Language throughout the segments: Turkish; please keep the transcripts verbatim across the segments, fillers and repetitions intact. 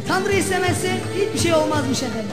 Tanrı istemezse hiçbir şey olmazmış efendim.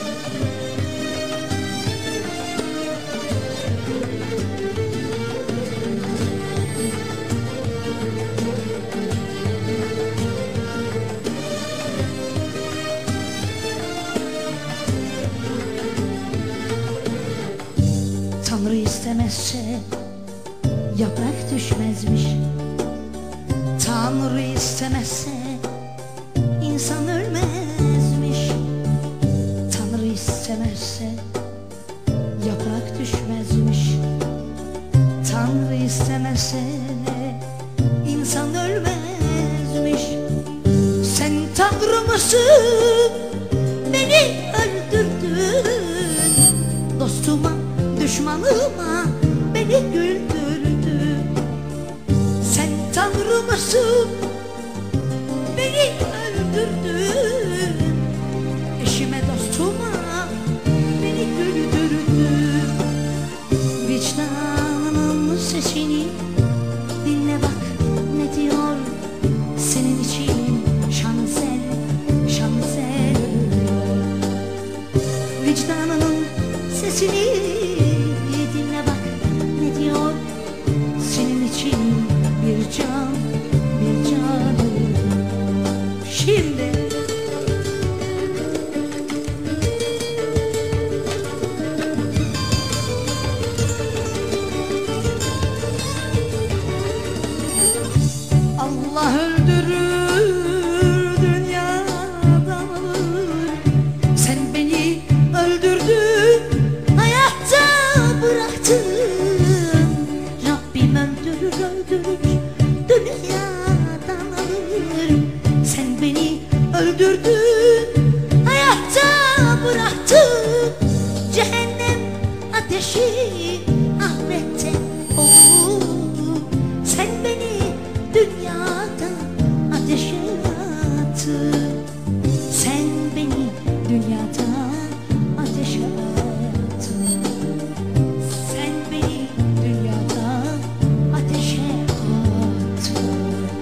Tanrı istemezse yaprak düşmezmiş. Tanrı istemezse insan ölmezmiş. Tanrı istemezse yaprak düşmezmiş. Tanrı istemezse insan ölmezmiş. Sen Tanrı mısın? Beni öldürdün. Dostuma, düşmanıma beni güldürdün. Sen Tanrı mısın? Beni öldürdün. Eşime, dostuma beni güldürdün. Vicdanının sesini dinle bak ne diyor. Senin için şansel, şansel. Vicdanının sesini dinle bak ne diyor. Senin için bir can, bir can. Şimdi Allah öldürür, dünyadan alır. Sen beni öldürdün, hayatta bıraktın. Rabbim öldürür, öldürür, dünyadan alır. Sen beni öldürdün, hayatta bıraktın. Cehennem ateşi ahirette olur. Sen beni dünyadan ateşe attın. Sen beni dünyadan ateşe attın. Sen beni dünyadan ateşe attın.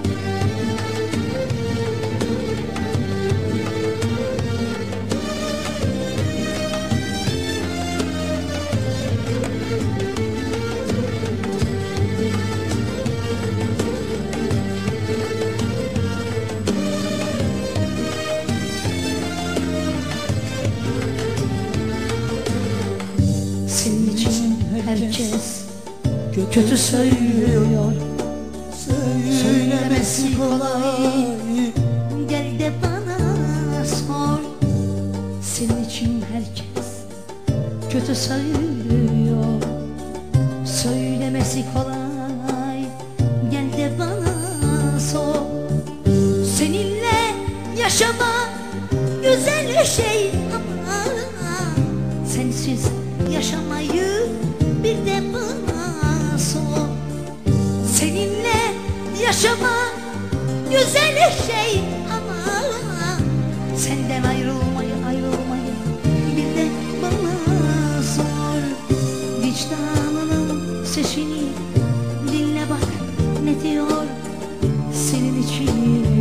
Senin için herkes kötü söylüyor. Söylemesi kolay, gel de bana sor. Senin için herkes kötü söylüyor. Söylemesi kolay, gel de bana sor. Seninle yaşamak güzel şey ama sensiz yaşamayı bir de bana sor. Seninle yaşamak güzel şey ama senden ayrılmayı, ayrılmayı bir de bana sor. Vicdanının sesini dinle bak ne diyor. Senin için